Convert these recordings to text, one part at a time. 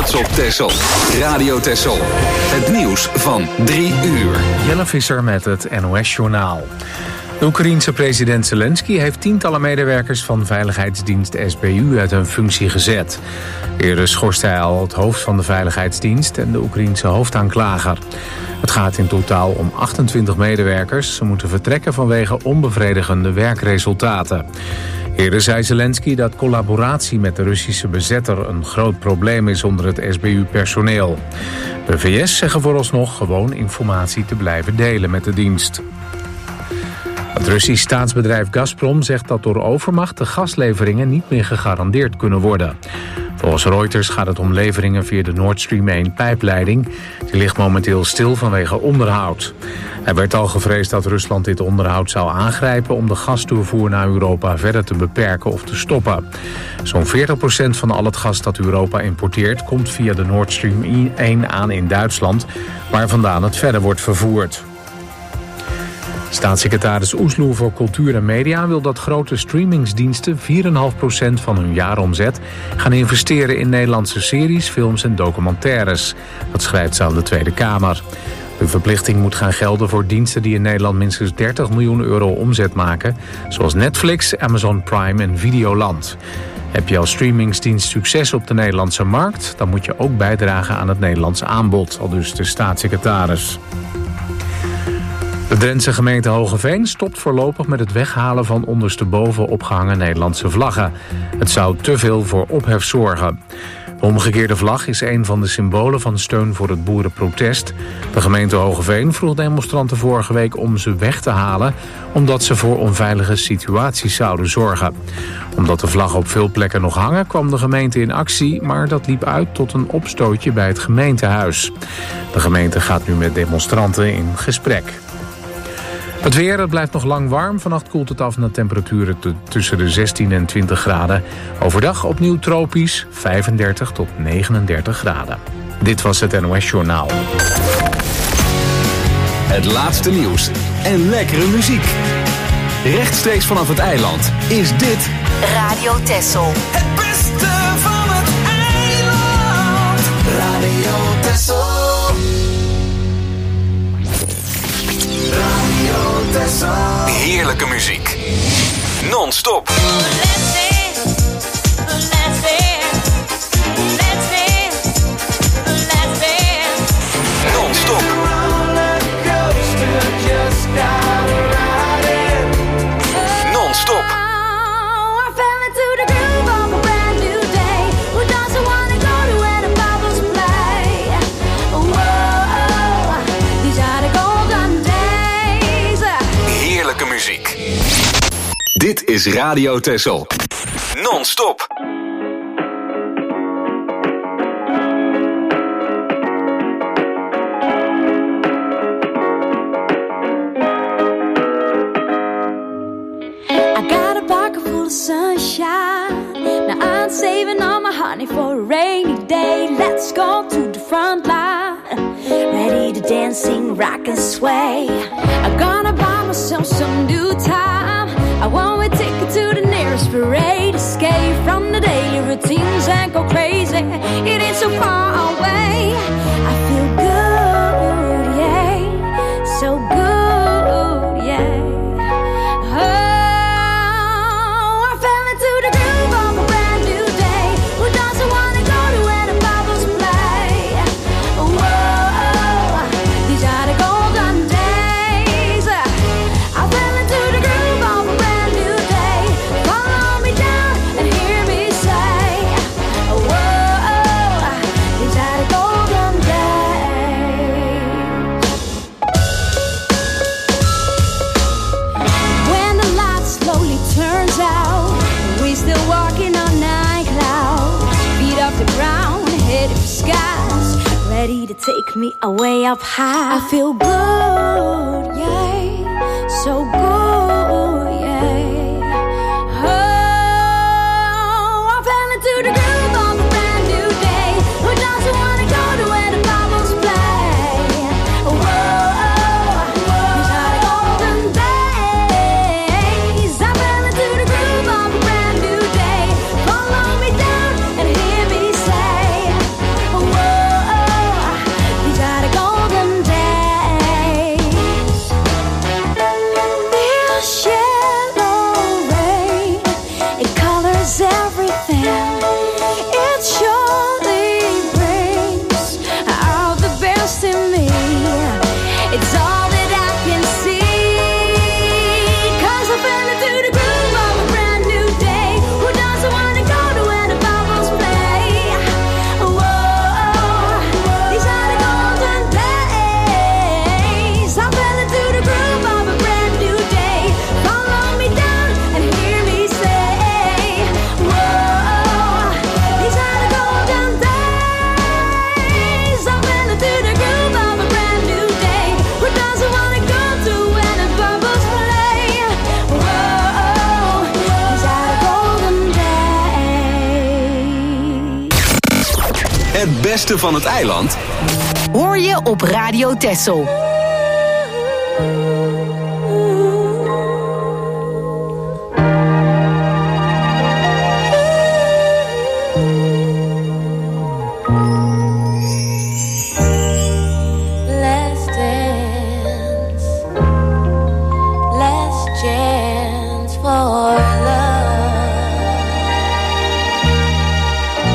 trots op Texel. Radio Texel. Het nieuws van 3 uur. Jelle Visser met het NOS-journaal. De Oekraïense president Zelensky heeft tientallen medewerkers van veiligheidsdienst SBU uit hun functie gezet. Eerder schorste hij al het hoofd van de veiligheidsdienst en de Oekraïense hoofdaanklager. Het gaat in totaal om 28 medewerkers. Ze moeten vertrekken vanwege onbevredigende werkresultaten. Eerder zei Zelensky dat collaboratie met de Russische bezetter een groot probleem is onder het SBU-personeel. De VS zeggen vooralsnog gewoon informatie te blijven delen met de dienst. Het Russisch staatsbedrijf Gazprom zegt dat door overmacht de gasleveringen niet meer gegarandeerd kunnen worden. Volgens Reuters gaat het om leveringen via de Nord Stream 1 pijpleiding. Die ligt momenteel stil vanwege onderhoud. Er werd al gevreesd dat Rusland dit onderhoud zou aangrijpen om de gastoevoer naar Europa verder te beperken of te stoppen. Zo'n 40% van al het gas dat Europa importeert komt via de Nord Stream 1 aan in Duitsland, waar vandaan het verder wordt vervoerd. Staatssecretaris Oesloe voor Cultuur en Media wil dat grote streamingsdiensten 4,5% van hun jaaromzet gaan investeren in Nederlandse series, films en documentaires. Dat schrijft ze aan de Tweede Kamer. De verplichting moet gaan gelden voor diensten die in Nederland minstens 30 miljoen euro omzet maken, zoals Netflix, Amazon Prime en Videoland. Heb je als streamingsdienst succes op de Nederlandse markt, dan moet je ook bijdragen aan het Nederlandse aanbod, aldus de staatssecretaris. De Drentse gemeente Hoogeveen stopt voorlopig met het weghalen van ondersteboven opgehangen Nederlandse vlaggen. Het zou te veel voor ophef zorgen. De omgekeerde vlag is een van de symbolen van steun voor het boerenprotest. De gemeente Hoogeveen vroeg demonstranten vorige week om ze weg te halen, omdat ze voor onveilige situaties zouden zorgen. Omdat de vlaggen op veel plekken nog hangen, kwam de gemeente in actie, maar dat liep uit tot een opstootje bij het gemeentehuis. De gemeente gaat nu met demonstranten in gesprek. Het weer, het blijft nog lang warm. Vannacht koelt het af naar temperaturen tussen de 16 en 20 graden. Overdag opnieuw tropisch, 35 tot 39 graden. Dit was het NOS Journaal. Het laatste nieuws en lekkere muziek. Rechtstreeks vanaf het eiland is dit Radio Texel. Het beste van het eiland. Radio Texel. heerlijke muziek. Non-stop. Non-stop. Non-stop. Heerlijke muziek. Dit is Radio Texel. Non-stop. Sunshine. Now I'm saving all my honey for a rainy day. Let's go to the front line. Ready to dance, sing, rock and sway. I'm gonna buy myself some new time. I want a ticket to the nearest parade. Escape from the daily routines and go crazy. It ain't so far away. I feel good, yeah. So good, yeah. Ready to take me away up high. I feel good, yeah, so good, yeah. Oh, I fell into the groove of a brand new day. Who doesn't wanna go to where the bubbles play? Whoa, these are the golden days. I fell into the groove of a brand new day. Follow me down and hear me say, whoa. Het beste van het eiland hoor je op Radio Texel.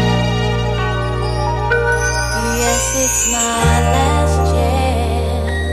It's my last chance.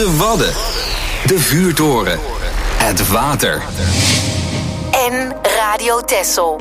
De Wadden. De Vuurtoren. Het water. En Radio Texel.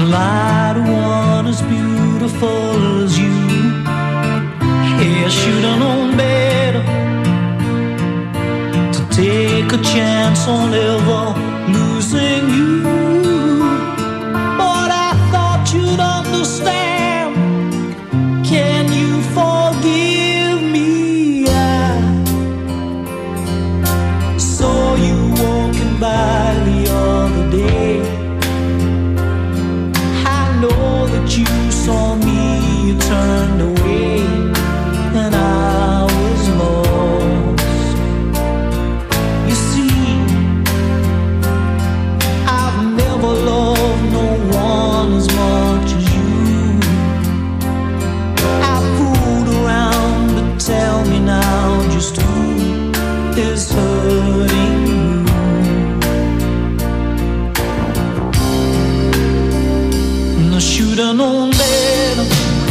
lie to one as beautiful as you. Hey, I should have take a chance on ever losing you. But I thought you'd understand. Can you forgive me? I saw you walking by the other day. I know that you saw me, you turned away, and I was lost. You see, I've never loved no one as much as you. I fooled around, but tell me now just who is hurting you. And I should've known better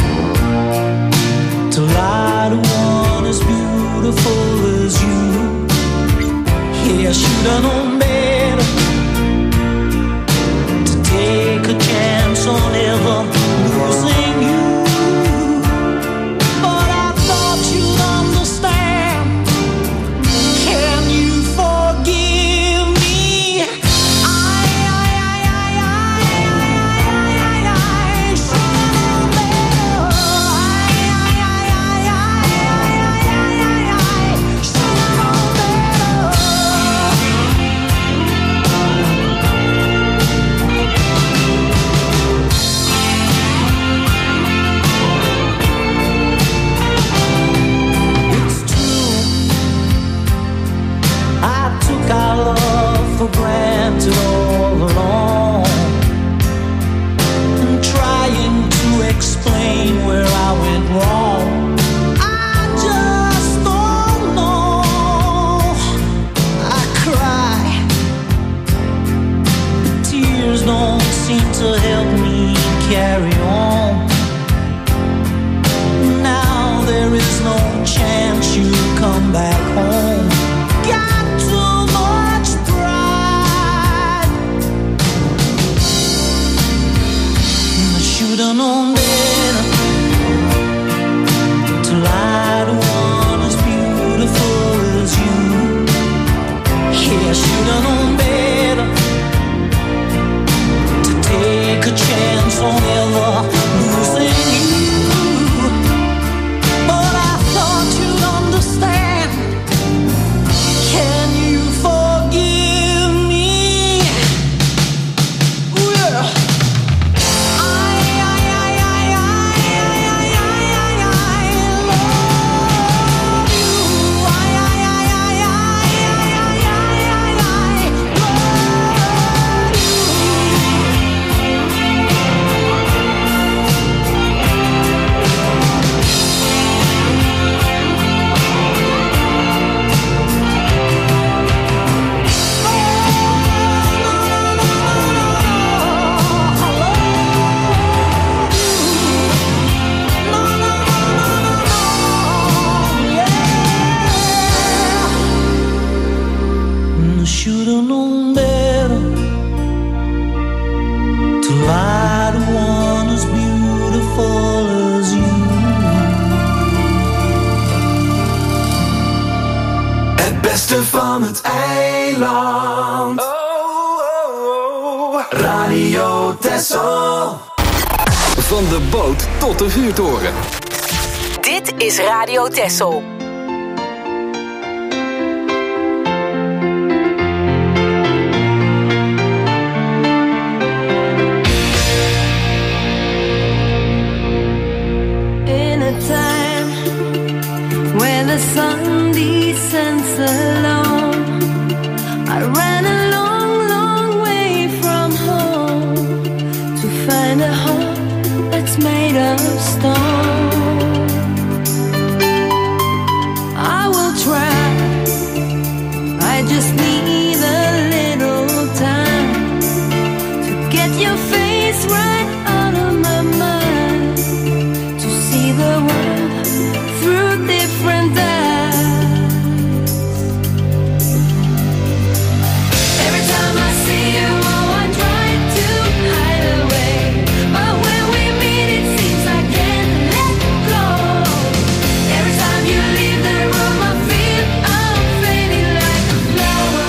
to lie to one as beautiful as you. Yeah, I should've known better to take a chance on ever losing you. But I thought you'd understand. Can you forgive me? I should've known better. Should've known better. It's true, I took our love for granted all along, and trying to explain where I went wrong. I just don't know. I cry, but tears don't seem to help me carry on. Now there is no chance you'll come back home. Got too much pride. I should've known better to lie to one as beautiful as you. Yeah, I should've known better to take a chance on ever losing you. But I thought you'd understand. Can you forgive me? Ooh, yeah. I love you. Should've known better to lie to one as beautiful as you. Het beste van het eiland. Oh, oh, oh. Radio Texel. Van de boot tot de vuurtoren. Dit is Radio Texel. In a time when the sun descends alone, I ran a long, long way from home to find a heart that's made of stone. I will try, I just need a little time to get your face right out of my mind, to see the world through different eyes. Every time I see you, oh, I try to hide away, but when we meet, it seems I can't let go. Every time you leave the room, I feel I'm fading like a flower.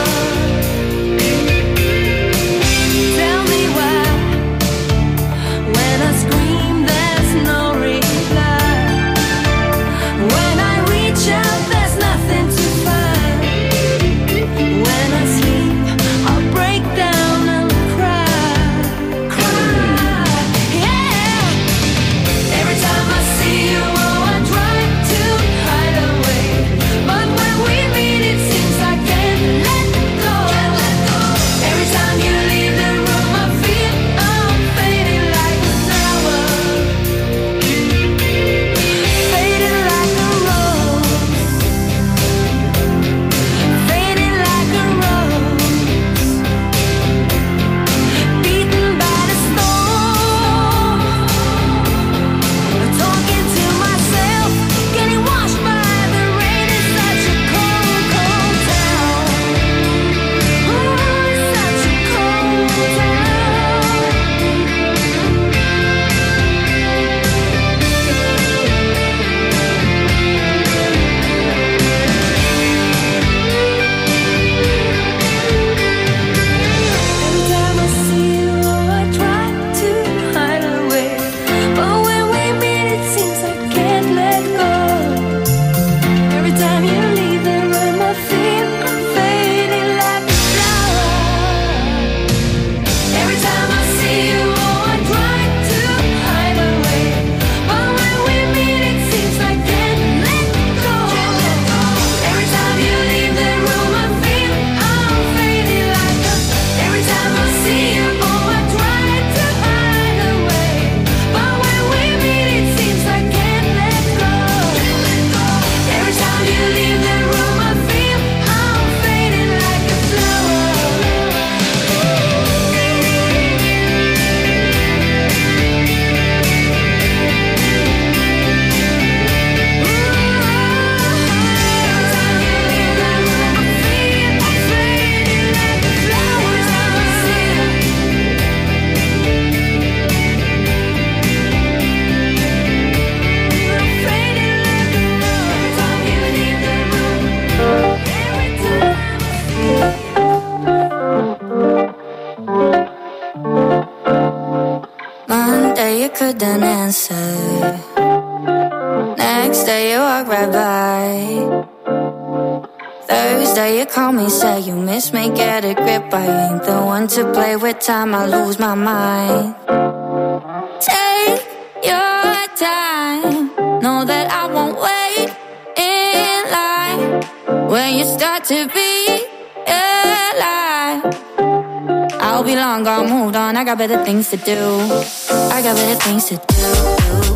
right by. Thursday, you call me, say you miss me, get a grip. I ain't the one to play with time, I lose my mind. Take your time, know that I won't wait in line. When you start to be alive, I'll be long gone, moved on, I got better things to do. I got better things to do.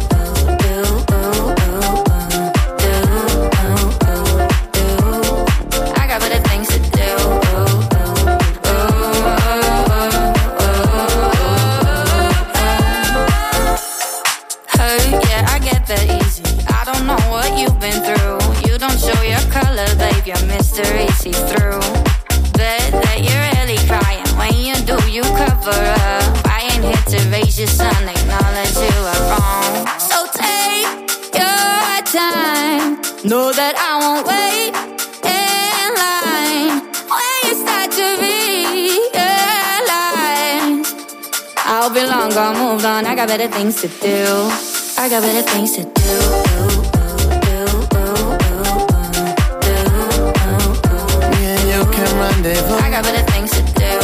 Mystery see through. Bet that you're really crying. When you do, you cover up. I ain't here to raise your son, acknowledge you are wrong. So take your time, know that I won't wait in line. When you start to realize, I'll be long gone, moved on, I got better things to do. I got better things to do. I got better things to do.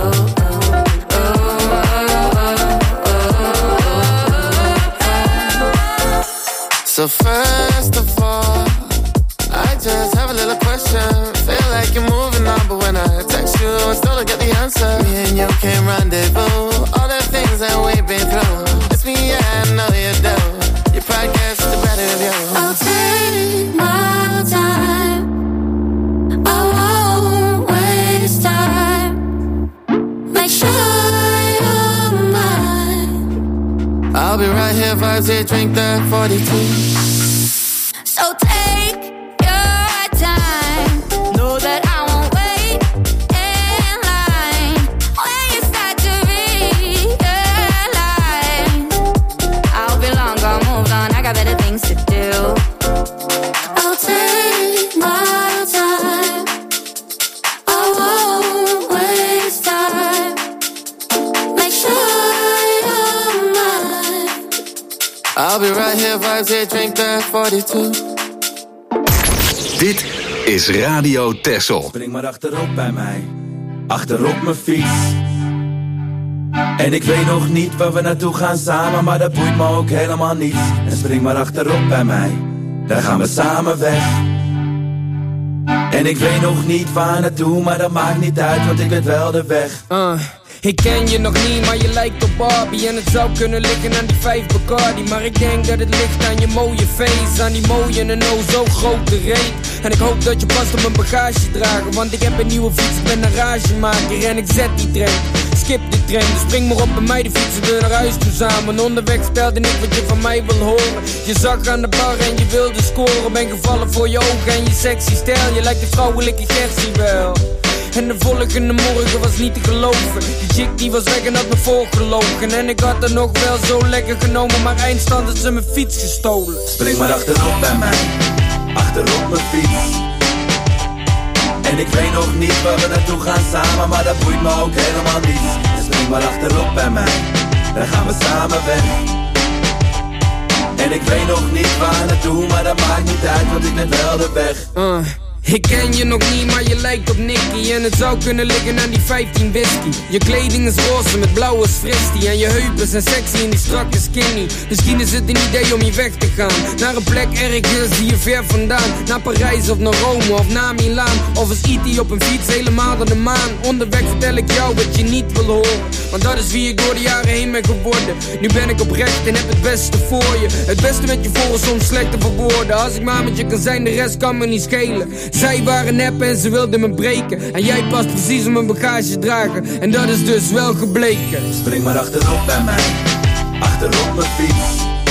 So first of all, I just have a little question. Feel like you're moving on, but when I text you, I still don't get the answer. Me and you can rendezvous. All the things that we've been through. It's me, yeah, I know you do. Your pride gets the better of you. I'll take my time. I won't waste time. Make sure you're mine. I'll be right here, vibes here, drink that 42. So take your time. Know that I won't wait in line. When you start to realize, I'll be long gone, moved on, I got better things to do. I'll take my time. I won't waste time. Make sure you're mine. I'll be right here, vibes here, drink that 42. Dit is Radio Texel. Spring maar achterop bij mij, achterop mijn fiets. En ik weet nog niet waar we naartoe gaan samen, maar dat boeit me ook helemaal niet. En spring maar achterop bij mij, dan gaan we samen weg. En ik weet nog niet waar naartoe, maar dat maakt niet uit, want ik weet wel de weg. Ik ken je nog niet, maar je lijkt op Barbie. En het zou kunnen liggen aan die 5 Bacardi. Maar ik denk dat het ligt aan je mooie face. Aan die mooie en oh zo grote reet. En ik hoop dat je past op mijn bagage dragen. Want ik heb een nieuwe fiets, ik ben een ragemaker. En ik zet die trein, skip die trein. Dus spring maar op bij mij, de fietsen we naar huis toe samen. Onderweg stelde ik wat je van mij wil horen. Je zag aan de bar en je wilde scoren. Ben gevallen voor je ogen en je sexy stijl. Je lijkt de vrouwelijke Gertie wel. En de volgende morgen was niet te geloven. Die chick die was weg en had me voorgelogen. En ik had er nog wel zo lekker genomen, maar eindstand had ze mijn fiets gestolen. Spring maar achterop bij mij, achterop mijn fiets. En ik weet nog niet waar we naartoe gaan samen, maar dat boeit me ook helemaal niet. Dus spring maar achterop bij mij, dan gaan we samen weg. En ik weet nog niet waar naartoe, maar dat maakt niet uit, want ik weet wel de weg. Ik ken je nog niet, maar je lijkt op Nicky. En het zou kunnen liggen aan die 15 whisky. Je kleding is roze met blauwe fristie. En je heupen zijn sexy en die strakke skinny. Misschien is het een idee om hier weg te gaan. Naar een plek ergens hier ver vandaan. Naar Parijs of naar Rome of naar Milaan. Of als E.T. op een fiets helemaal naar de maan. Onderweg vertel ik jou wat je niet wil horen. Want dat is wie ik door de jaren heen ben geworden. Nu ben ik oprecht en heb het beste voor je. Het beste met je voor is soms slecht te verwoorden. Als ik maar met je kan zijn, de rest kan me niet schelen. Zij waren nep en ze wilden me breken. En jij past precies op mijn bagage dragen. En dat is dus wel gebleken. Spring maar achterop bij mij, achterop mijn fiets.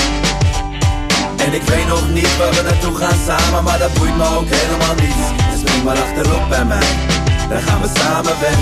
En ik weet nog niet waar we naartoe gaan samen, maar dat boeit me ook helemaal niet. Dus spring maar achterop bij mij, dan gaan we samen weg.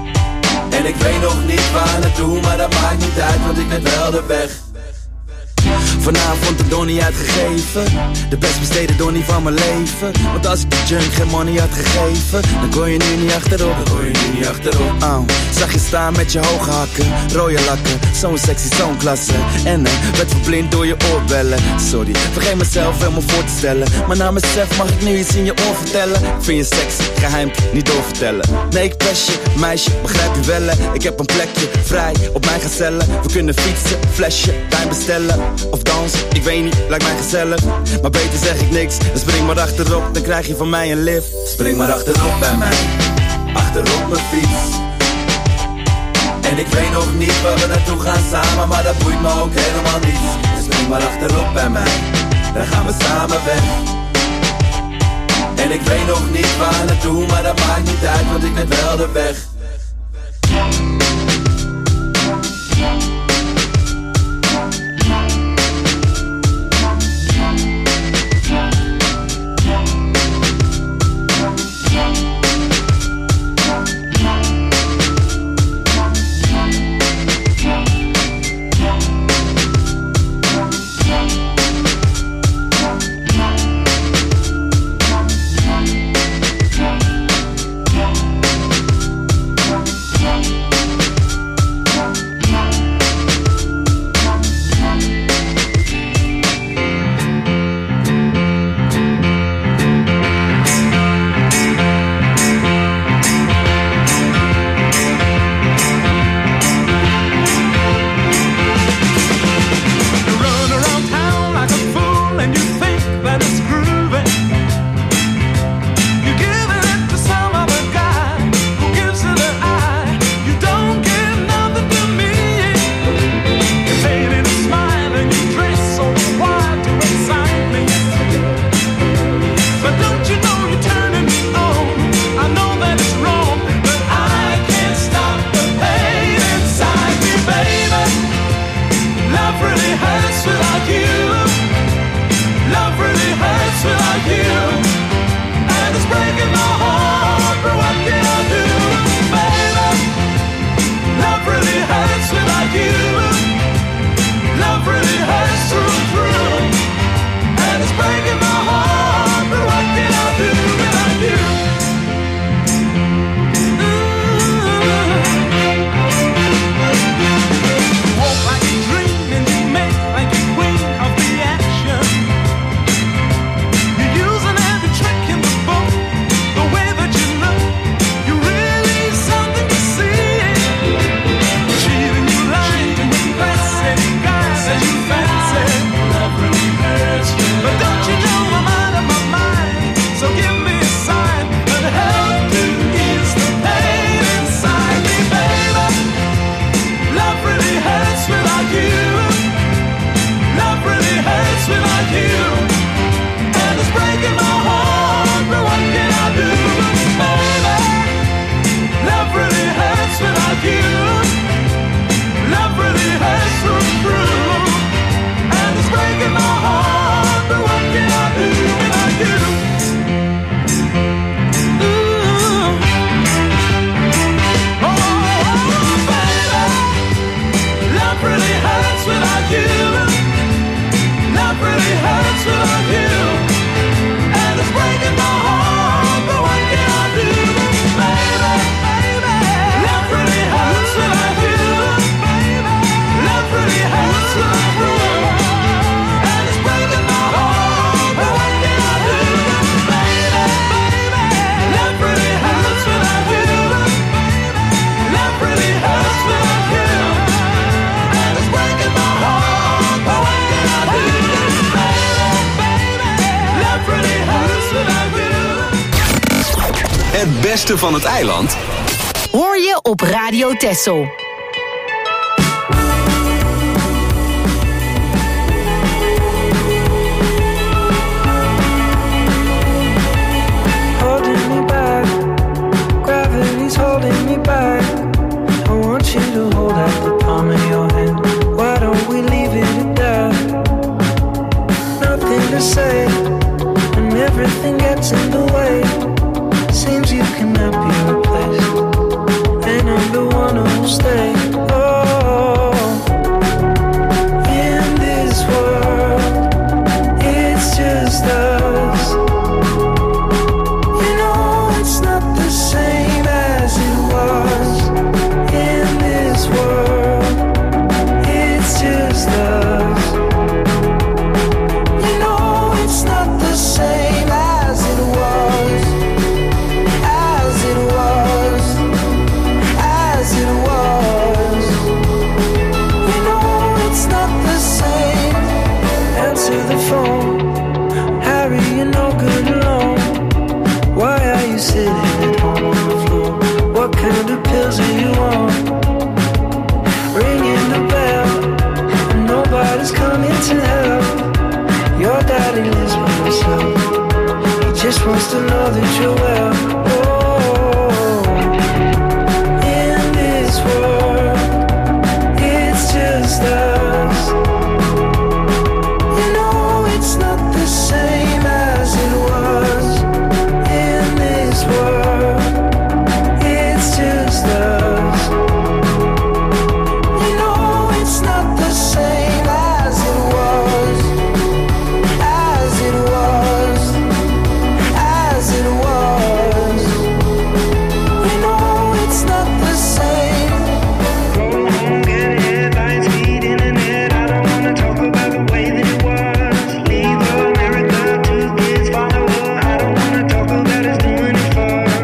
En ik weet nog niet waar naartoe, maar dat maakt niet uit, want ik weet wel de weg. Vanavond de donnie uitgegeven, de best besteden donnie van mijn leven. Want als ik de junk geen money had gegeven, dan kon je nu niet achterop. Zag je staan met je hoge hakken, rode lakken, zo'n sexy, zo'n klasse. En werd verblind door je oorbellen. Sorry, vergeet mezelf helemaal voor te stellen, maar na mezelf mag ik nu iets in je oor vertellen. Ik vind je sexy, geheim, niet doorvertellen. Nee, ik pest je, meisje, begrijp je wel. Ik heb een plekje vrij op mijn gezellen. We kunnen fietsen, flesje, wijn bestellen of dansen, ik weet niet, lijkt mij gezellig. Maar beter zeg ik niks, dan spring maar achterop, dan krijg je van mij een lift. Spring maar achterop bij mij, achterop mijn fiets. En ik weet nog niet waar we naartoe gaan samen, maar dat boeit me ook helemaal niet. Dus spring maar achterop bij mij, dan gaan we samen weg. En ik weet nog niet waar naartoe, maar dat maakt niet uit, want ik weet wel de weg. Het beste van het eiland hoor je op Radio Texel. Holding me back, gravity's holding me back. I want you to hold out the palm of your hand. Why don't we leave it at that? Nothing to say, and everything gets in the way. Seems you cannot be replaced, and I'm the one who'll stay. sitting at home on the floor. What kind of pills are you on? Ringing the bell, and nobody's coming to help. Your daddy lives by himself. He just wants to know that you're well. Oh, in this world, it's just us. You know it's not the same as it was. In this world, it's just us. You know it's not the same as it was. As it was. As it was. You know it's not the same. Go home, get headlines, feed internet. I don't wanna talk about the way that it was. Leave America, 2 kids follow her. I don't wanna talk about us doing it for.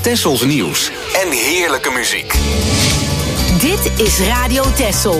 Tessels nieuws en heerlijke muziek. Dit is Radio Tessel.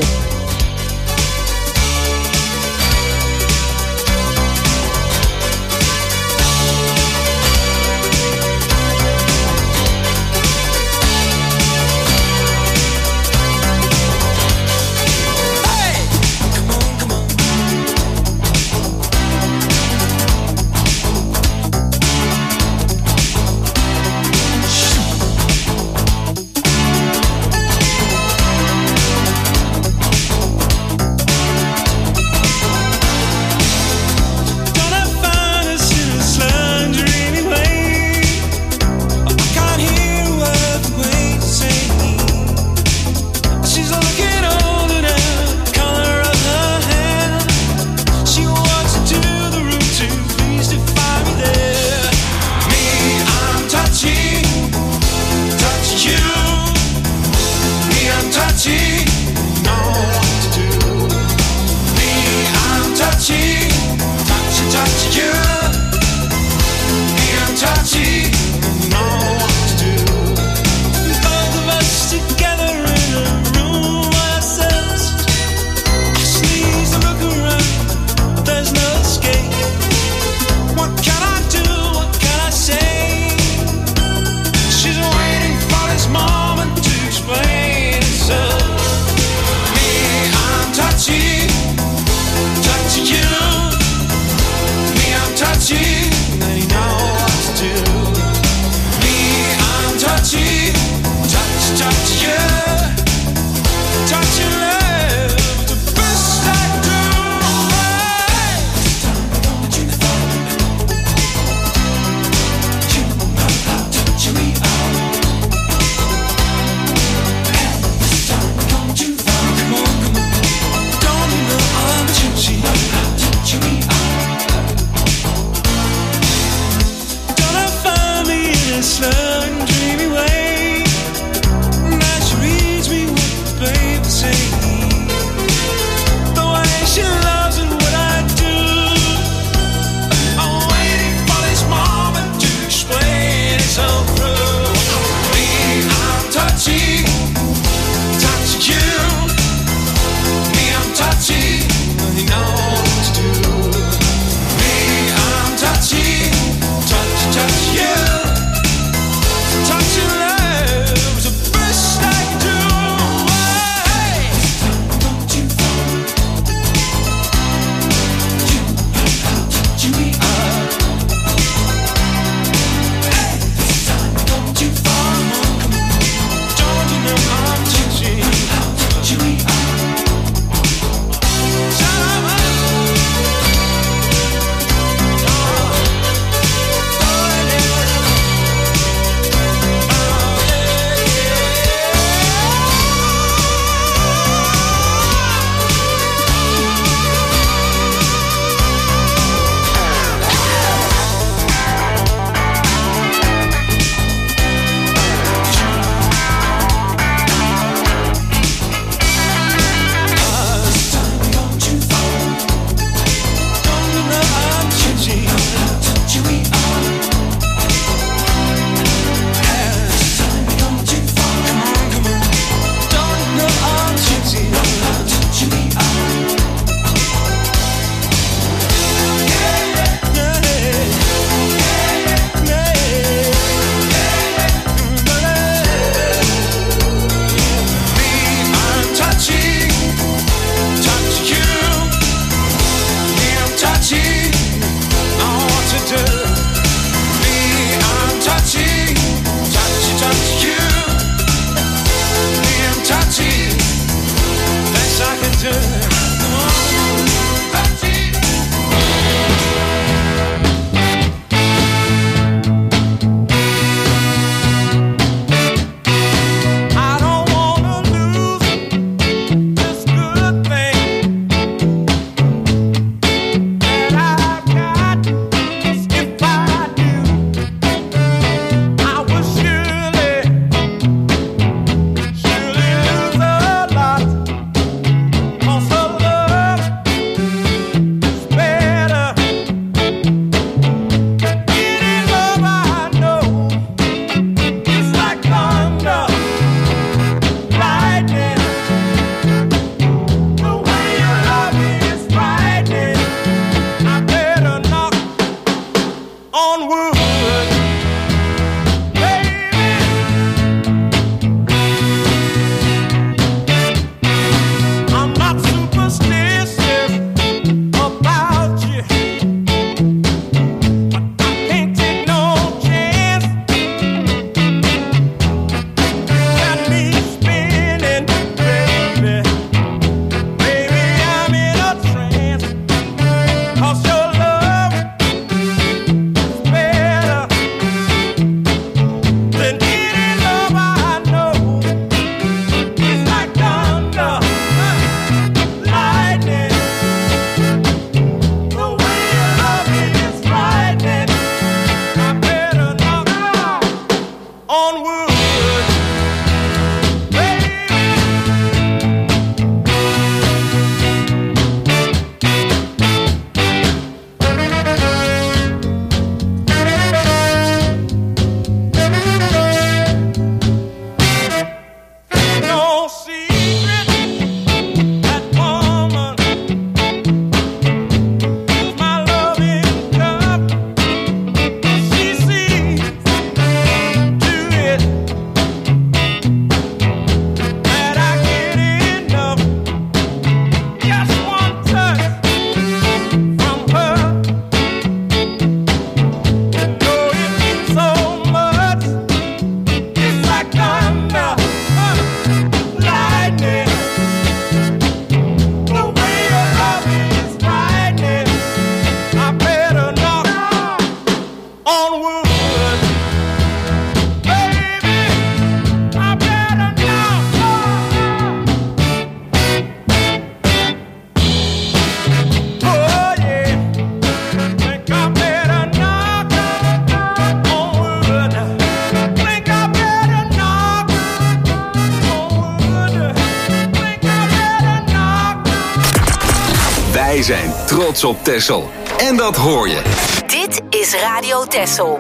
Wij zijn trots op Texel. En dat hoor je. Dit is Radio Texel.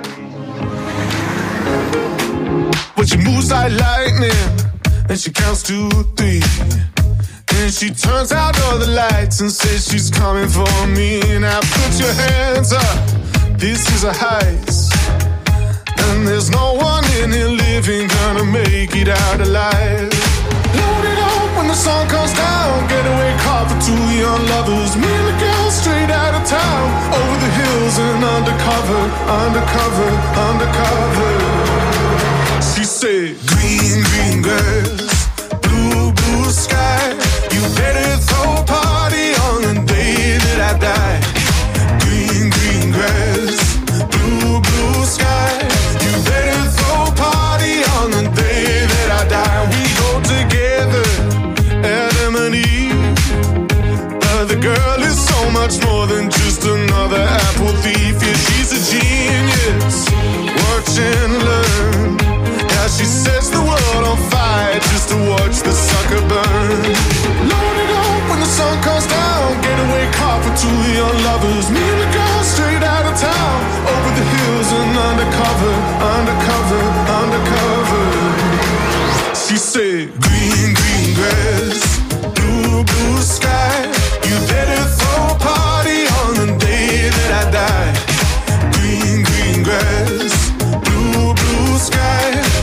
But she moves like lightning, and she counts to 3. And she turns out all the lights and says she's coming for me. Now put your hands up, this is a heist. And there's no one in here living gonna make it out alive. Load it up when the sun comes down, getaway car for two young lovers. Me and the girl straight out of town, over the hills and undercover, undercover, undercover. She said, green, green grass, blue, blue sky. You better throw a party on the day that I die. Green, green grass, blue, blue sky. You better throw a party on the day that I die. We go together, Adam and Eve. But the girl is so much more than just another apple thief. Yeah, she's a genius. Watch and learn. She sets the world on fire just to watch the sucker burn. Load it up when the sun comes down, getaway car for two young lovers. Me and the girl straight out of town, over the hills and undercover, undercover, undercover. She said, green, green grass, blue, blue sky. You better throw a party on the day that I die. Green, green grass, blue, blue sky.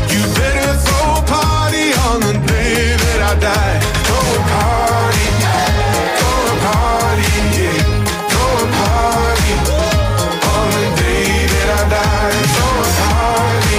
Die. Go a party, go a party, yeah. Go a party on the day that I die. Go a party,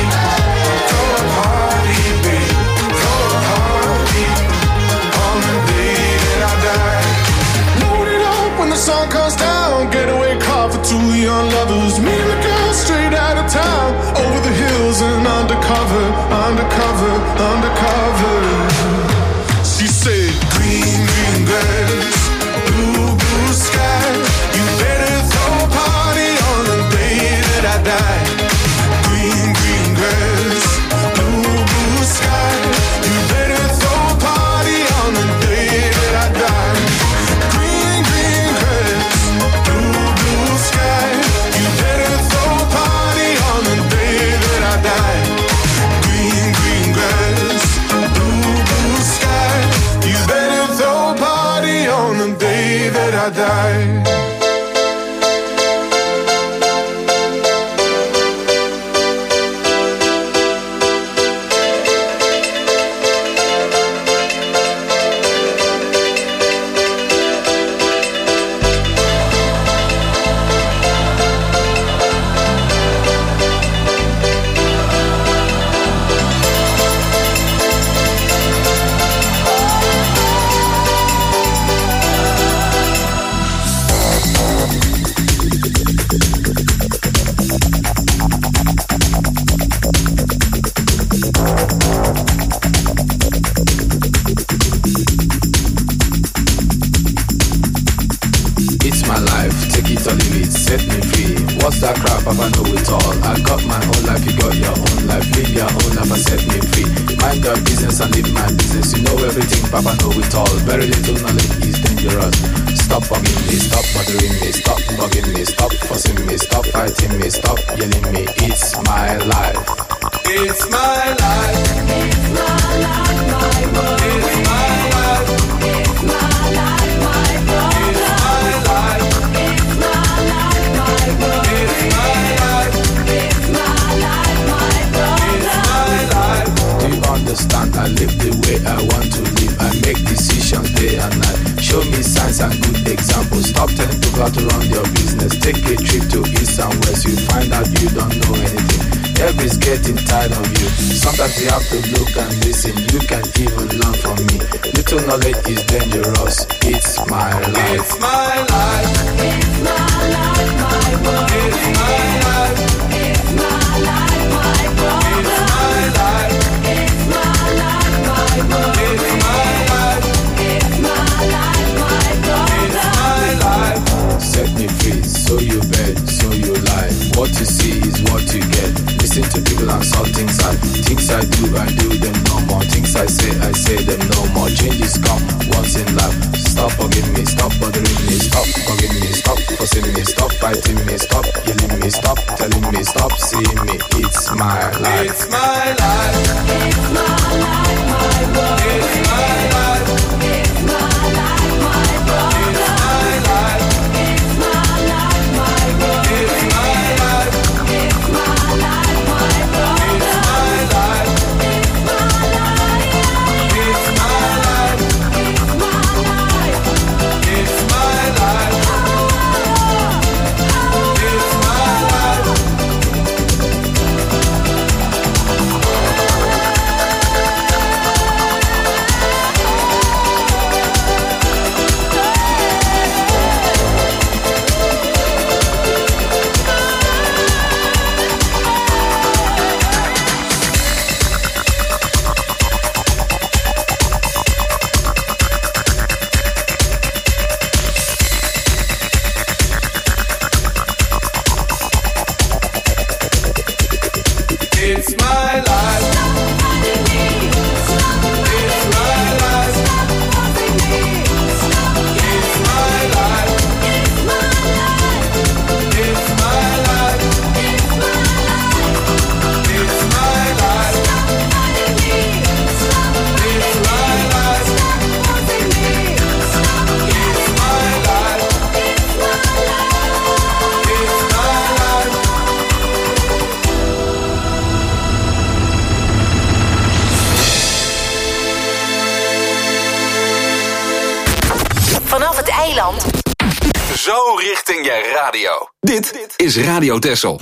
babe. Go a party on the day that I die. Load it up when the sun comes down, getaway car for two young lovers. Me and the girl straight out of town, over the hills and undercover, undercover, undercover. She said, green, green grass, blue, blue sky. You better throw a party on the day that I die. Green, green grass, blue, blue sky. You better throw a party on the day that I die. Green, green grass, blue, blue sky. You better throw a party on the day that I die. Green, green grass, blue, blue sky. You better throw a party on the day that I die. What's that crap? Papa know it all. I got my own life, you got your own life. Live your own life and set me free. Mind your business and live my business. You know everything, Papa know it all. Very little knowledge is dangerous. Stop bugging me, stop bothering me, stop bugging me, stop fussing me, stop fighting me, stop yelling me. It's my life. It's my life. It's my life, my world. It's my life. It's my life, my brother. It's my life. It's my life, my world. It's my life. It's my life, my brother. It's my life. Do you understand? I live the way I want to live. I make decisions day and night. Show me signs and good examples. Stop telling people how to run your business. Take a trip to east and west. You find out you don't know anything. Everybody's getting tired of you. Sometimes you have to look and listen. You can even learn from me. Little knowledge is dangerous. It's my life. It's my life. It's my life, my world. It's my life. It's my life, my brother. It's my life. It's my life, my world. It's my life. It's my life, my brother. It's my life. Set me free, so you bet, so you lie. What you see is what you get. Listen to people and saw things I do them no more. Things I say them no more. Changes come once in life. Stop bugging me, stop bothering me, stop forcing me, stop fighting me, stop killing me, stop telling me, stop seeing me. It's my life. It's my life. It's my life, my world. It's my life. It's my life, my world. It's my life. It's my life, my world. It's my life. It's my life, my world. It's my life. It's my life. It's my life. It's my life. It's my life. It's my life. It's my life. It's my life. It's my life. It's my life. It's my life. It's my life. It's my life. It's my life. Vanaf het eiland. Zo richting je radio. Dit is Radio Texel.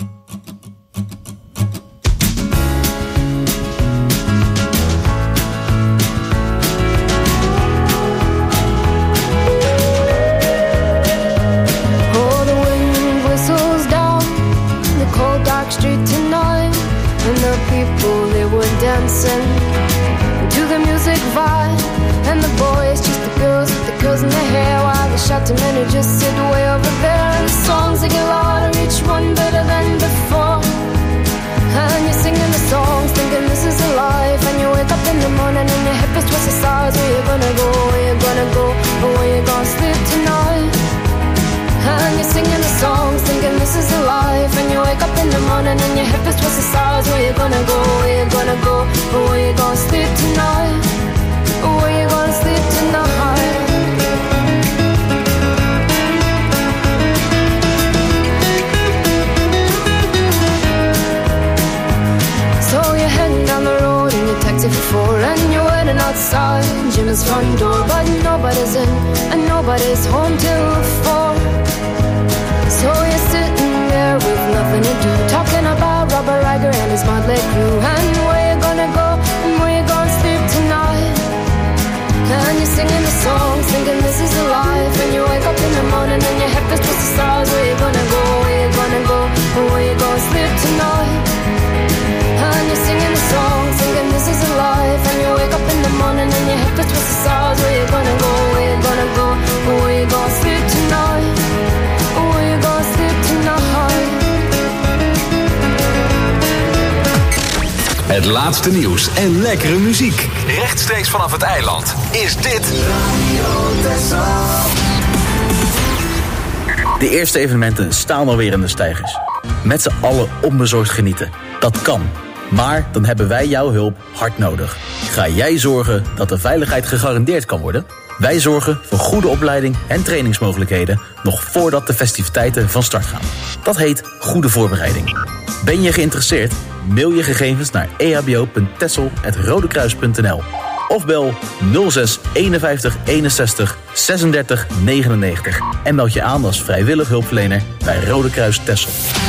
Oh, the wind whistles down the cold dark street tonight, and the people, they were dancing to the music vibe, and the boys just the girls with the curls in their hair, while the shouting men who just sit way over there. And the songs they get louder, each one better than before, and you're singing the songs thinking this is a life, and you wake up in the morning and your hip is twisted sides. Where you gonna go, where you gonna go, or where you gonna sleep tonight? And you're singing the songs thinking this is a life, and you wake up in the morning and your hip is twisted sides. Where you gonna go, where you gonna go, or where you gonna sleep tonight? Or where you gonna sleep tonight? So you're heading down the road in your taxi for 4, and you're waiting outside Jim's front door, but nobody's in and nobody's home till 4. So you're sitting there with nothing to do, talking about Robert Riger and his motley crew, and where you gonna go and where you gonna sleep tonight? And you're singing the songs thinking this is a life, and you wake up in the morning and your hip is twisted stars. Where you gonna go, where you gonna go, or where you gonna sleep tonight? And you're singing the songs thinking this is a life, and you wake up in the morning and your hip is twisted stars. Where you gonna go, where you gonna go, or where you gonna sleep tonight? Or where you gonna sleep tonight? Het laatste nieuws en lekkere muziek. Rechtstreeks vanaf het eiland is dit Radio Texel. De eerste evenementen staan alweer in de steigers. Met z'n allen onbezorgd genieten. Dat kan. Maar dan hebben wij jouw hulp hard nodig. Ga jij zorgen dat de veiligheid gegarandeerd kan worden? Wij zorgen voor goede opleiding en trainingsmogelijkheden nog voordat de festiviteiten van start gaan. Dat heet goede voorbereiding. Ben je geïnteresseerd? Mail je gegevens naar ehbo.texel@rodekruis.nl of bel 06 51 61 36 99 en meld je aan als vrijwillig hulpverlener bij Rode Kruis Texel.